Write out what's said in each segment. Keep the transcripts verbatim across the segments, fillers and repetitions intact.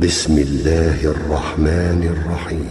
بسم الله الرحمن الرحيم.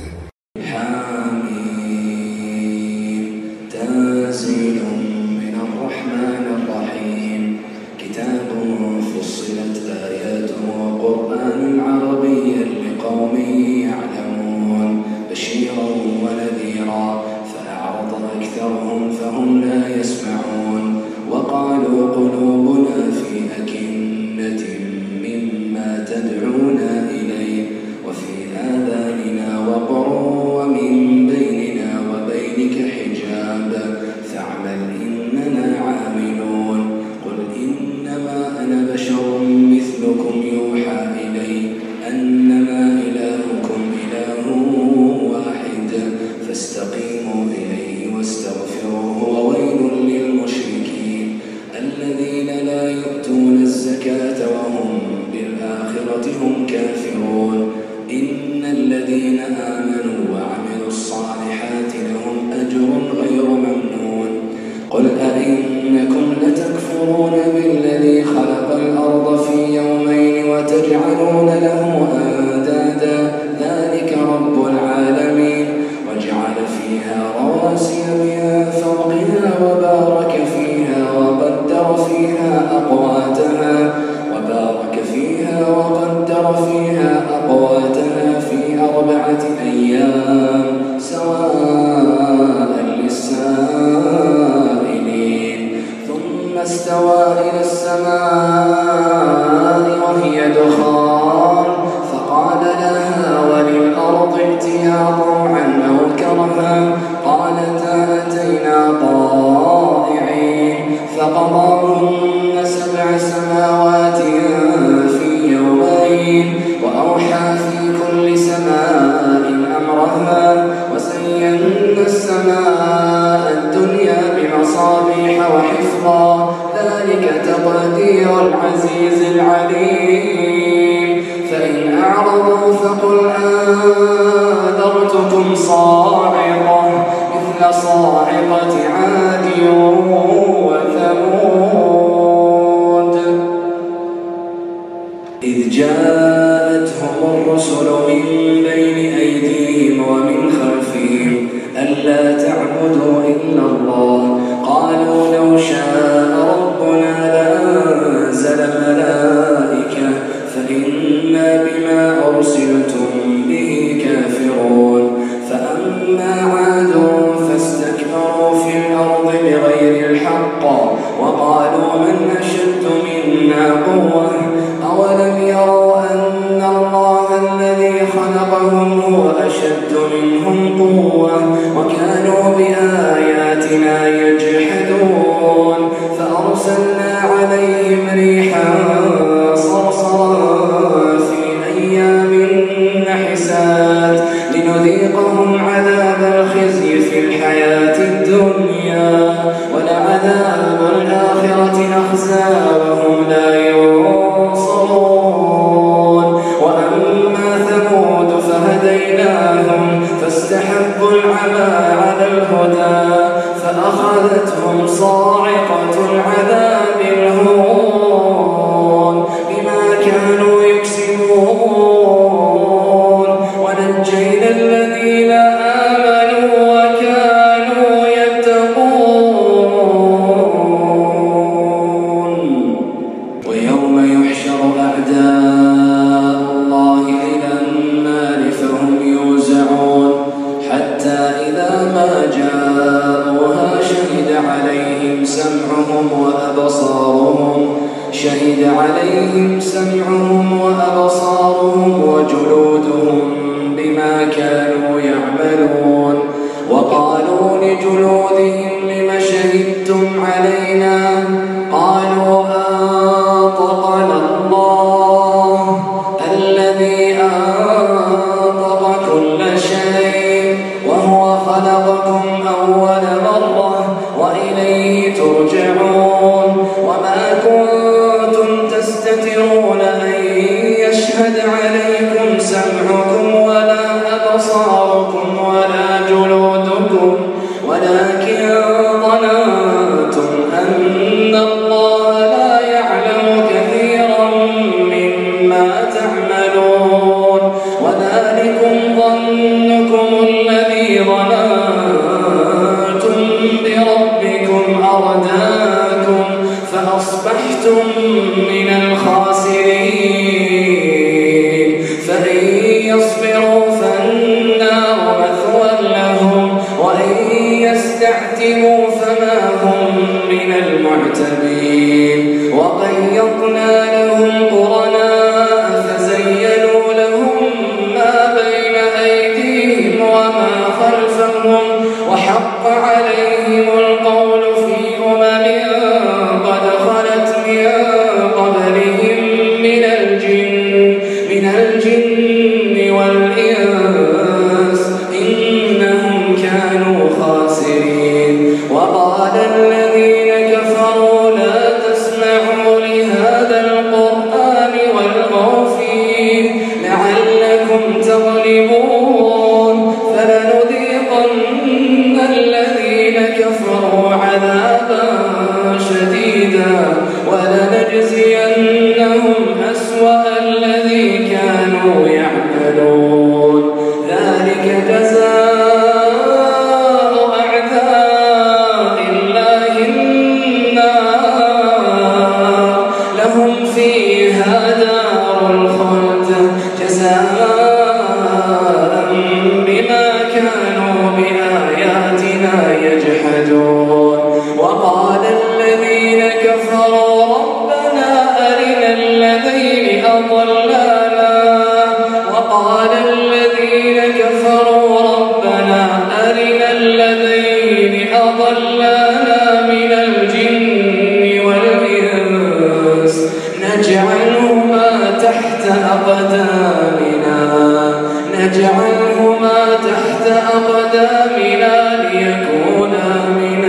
حميم تنزيل من الرحمن الرحيم كتاب فصلت آياته قرآنا عربيا لقوم يعلمون بشيرا ونذيرا فأعرض أكثرهم فهم لا يسمعون وقالوا قلوبنا في أكنة مما تدعونا إليه وفي آذاننا وقر ومن بيننا وبينك حجاب فاعمل إننا عاملون قل إنما أنا بشر مثلكم يوحى إلي أنما إلهكم إله واحد فاستقيموا إليه واستغفروه وويل للمشركين الذين لا يؤتون الزكاة وهم بالآخرة هم كافرون إن الذين آمنوا وعملوا الصالحات لهم أجر غير ممنون قل أئنكم لتكفرون بالذي خلق الأرض في يومين وتجعلون له أندادا ذلك رب العالمين وجعل فيها رواسي من فوقها وبارك فيها وقدر فيها أقواتها وبارك فيها وقدر فيها أقواتها في أربعة أيام سواء للسائلين ثم استوى إلى السماء وهي دخان فقال لها وللأرض ائتيا طوعا أو كرها قالتا أتينا طائعين فقضاهن سبع سماوات في يومين وأوحى في كل سماء أمرها وزينا السماء الدنيا بمصابيح وحفظا ذلك تقدير العزيز العليم فإن أعرضوا فقل أنذرتكم صاعقة مثل صاعقة عاد وثمود إذ جاءتهم الرسل من بين أيديهم ومن خلفهم ألا تعبدوا إلا الله قالوا لو شاء ربنا لأنزل ملائكة فإنا بما أرسلتم به كافرون فأما عاد فاستكبروا في الأرض بغير الحق وقالوا من أشد منا قوة أولم يروا أن الله الذي خلقهم هو أشد منهم قوة وكانوا بآياتنا يجحدون فأرسلنا عليهم ريحا صرصرا في أيام نحسات لنذيقهم عذاب الخزي في الحياة الدنيا ولعذاب الآخرة أخزى وهم لا ينصرون وأما ثمود فهديناهم فاستحبوا العمى على الهدى فأخذتهم صاعقة العذاب الهون بما كانوا يكسبون ونجينا الذين آمنوا وكانوا يتقون ويوم يحشر أعداء الله إلى النار فهم يوزعون حتى إذا ما جاءوها شهد عليهم سمعهم وأبصارهم شهد عليهم سمعهم وأبصارهم وجلودهم بما كانوا يعملون وقالوا لجلودهم لم شهدتم علينا قالوا أنطقنا الله الذي أنطق كل شيء وهو خلقكم أول مرة وإليه ترجعون وما كنتم تستترون أن يشهد عليكم سمعكم ولا أبصاركم ولا جلودكم ولكن ظننتم أن الله لا يعلم كثيرا مما تعملون أصبحتم من الخاسرين فإن يصبروا فالنار مثوى لهم وإن يستعتبوا فما هم من المعتبين وقيضنا لهم قرناء فزينوا لهم ما بين أيديهم وما خلفهم وحق عليهم القول في أمم قد خلت من قبلهم من الجن من الجن والإنس إنهم كانوا خاسرين وقال الذين كفروا لا تسمعوا لهذا القرآن والغوا فيه لعلكم تغلبون فلنذيقن الذين كفروا عذابا شديدا ولنجزينهم أسوأ الذي كانوا يعملون ذلك جزاء أعداء الله النار لهم فيها دار الخلد جزاء بما كانوا بآياتنا يجحدون وقال الذين كفروا ربنا أرنا الذين أضلانا وقال الذين كفروا ربنا أرنا الذين أضلانا من الجن والإنس نجعلهما تحت أقدامنا نجعلهما تحت أقدامنا ليكونا من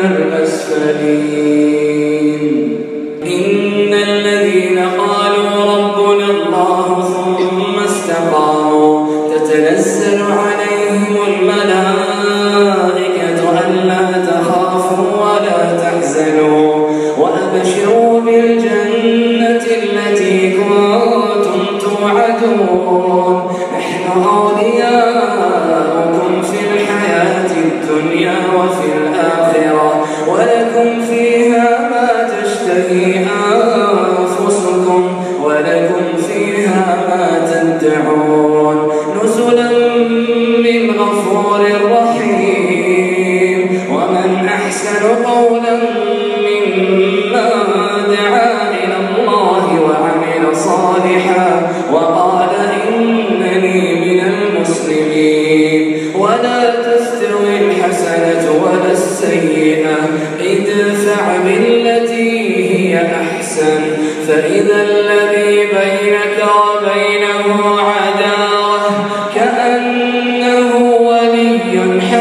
الأسفلين إن الذين قالوا ربنا الله ثم استقاموا تتنزل عليهم الملائكة ألا تخافوا ولا تحزنوا وأبشروا بالجنة التي كنتم توعدون نحن أولياؤكم في الحياة الدنيا وفي الآخرة ولكم فيها ما تشتهي أنفسكم ولكم فيها ما تدعون نزلا من غفور رحيم ومن أحسن قولا ممن دعا إلى الله وعمل صالحا وقال إنني من المسلمين ولا تستوي الحسنة ولا السيئة ادفع بالتي هي أحسن فإذا الذي بينك وبينه عداوة كأنه ولي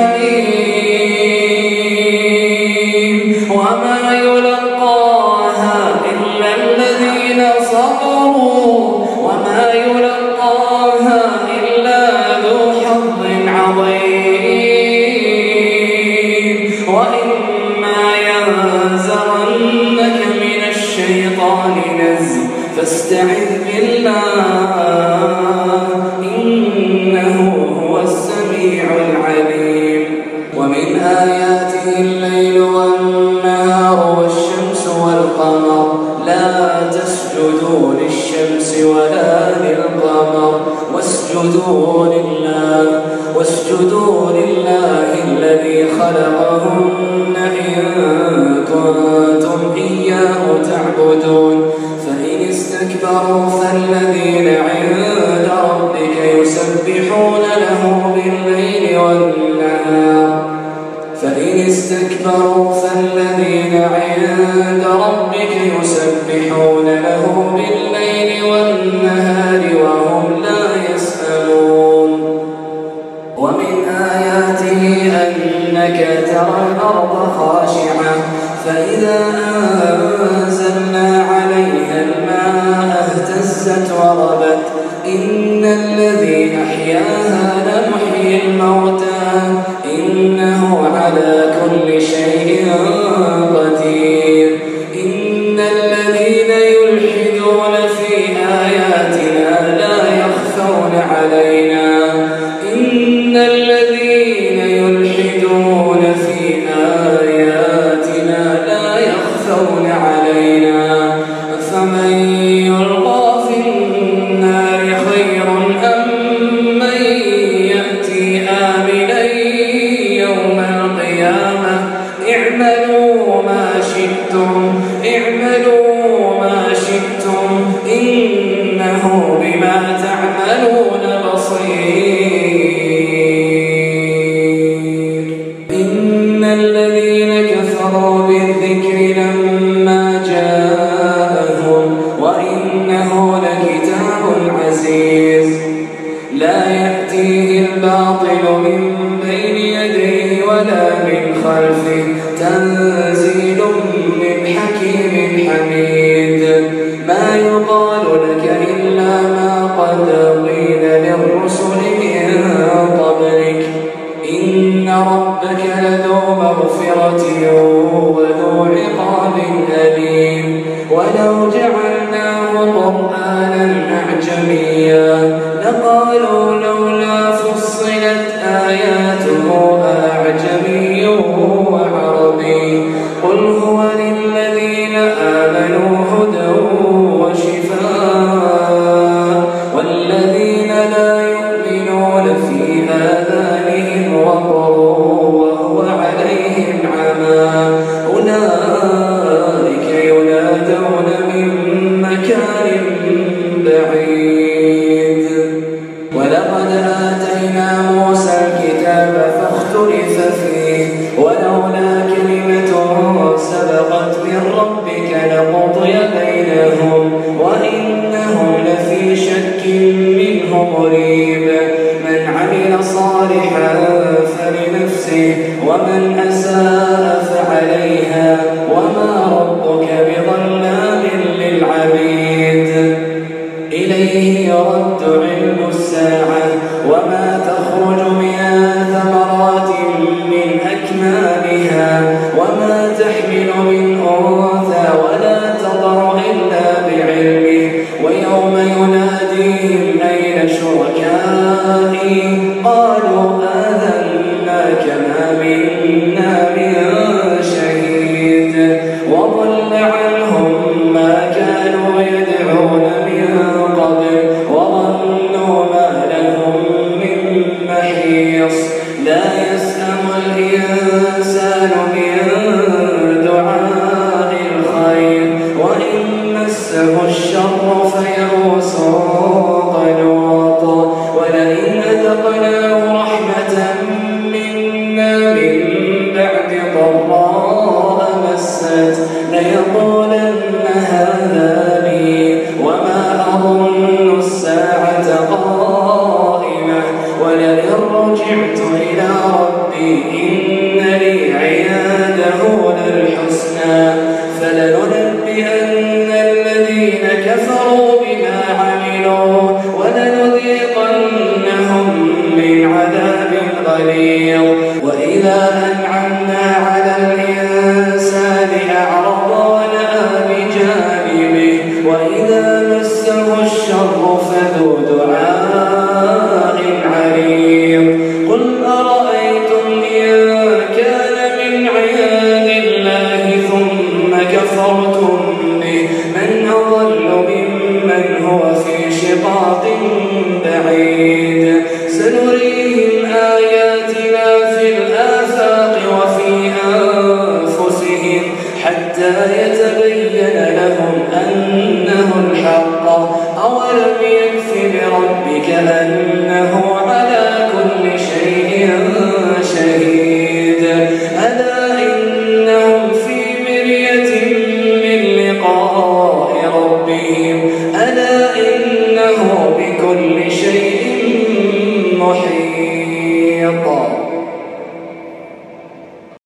حميم وما يلقاها إلا الذين صبروا وما يلقاها إلا ذو حظ عظيم وإما ينزغنك من الشيطان نزغ فاستعذ بالله إنه هو السميع العليم ومن آياته الليل والنهار والشمس والقمر لا تسجدوا للشمس ولا للقمر واسجدوا لله واسجدوا لله الذي خلقهن إن كنتم إياه تعبدون فإن استكبروا فالذين عند ربك يسبحون له بالليل والنهار فإن استكبروا فالذين عند ربك يسبحون له بالليل والنهار وهم لا يسأمون ومن آياته أنك ترى الأرض خاشعة فإذا أنزلنا عليها الماء اهتزت وربت إن الذي أحياها لمحيي الموتى إنه على كل شيء قدير إن الذين يلحدون في آياتنا لا يخفون علينا إن الذين يلحدون في آياتنا لا يخفون علينا بصير إن الذين كفروا بالذكر لما جاءهم وإنه لكتاب عزيز لا يأتيه الباطل من بين يديه ولا من خلفه تنزيل من حكيم حميد ما يقال لك إلا ما قد قيل للرسل من قبلك إن ربك لذو مغفرة وذو عقاب أليم ولو جعلناه قرآنا أعجميا لقالوا لولا فصلت آياته أعجمي وعربي قل هو للذين آمنوا هدى وشفاء والذين لا يؤمنون في آذانهم وقر وهو عليهم عمى أولئك ينادون من مكان بعيد ولقد آتينا موسى الكتاب فاختلف فيه ولولا كلمة سبقت من ربك لقضي بينهم وإنهم لفي شك منه مريب من عمل صالحا فلنفسه ومن أساء فعليها وما ربك بظلام للعبيد إليه يرد علم الساعة وما تخرج من ثمرات من أكمامها وما تحمل من أنثى ولا تضع إلا بعلمه ويوم يناديهم أين شركائي قالوا آذناك ما منا من شهيد وضل عنهم ما كانوا يدعون من قبل وظنوا ما لهم من محيص لا يسأم الإنسان من دعاء الخير وإن مسه الشر فيئوس قنوط ولئن أذقناه رحمة منا من بعد ضراء مسته ليقولن هذا لي وما أظن الساعة قائمة ولئن رجعت إلى ربي إن لي عنده للحسنى فلننبئن الذين كفروا بما عملوا ولنذيقنهم من عذاب غليظ وإذا أنعمنا على الإنسان أعرض ونأى بجانبه وإذا مسه الشر فذو دعاء عريض قل أرأيتم إن كان من عند الله ثم كفرتم به من أضل ممن هو في شقاق بعيد سنريهم آياتنا في الآفاق وفي أنفسهم حتى يتبين لهم أنه الحق أولم يكف بربك أنه على كل شيء شهيد ألا إنهم في مرية من لقاء ربهم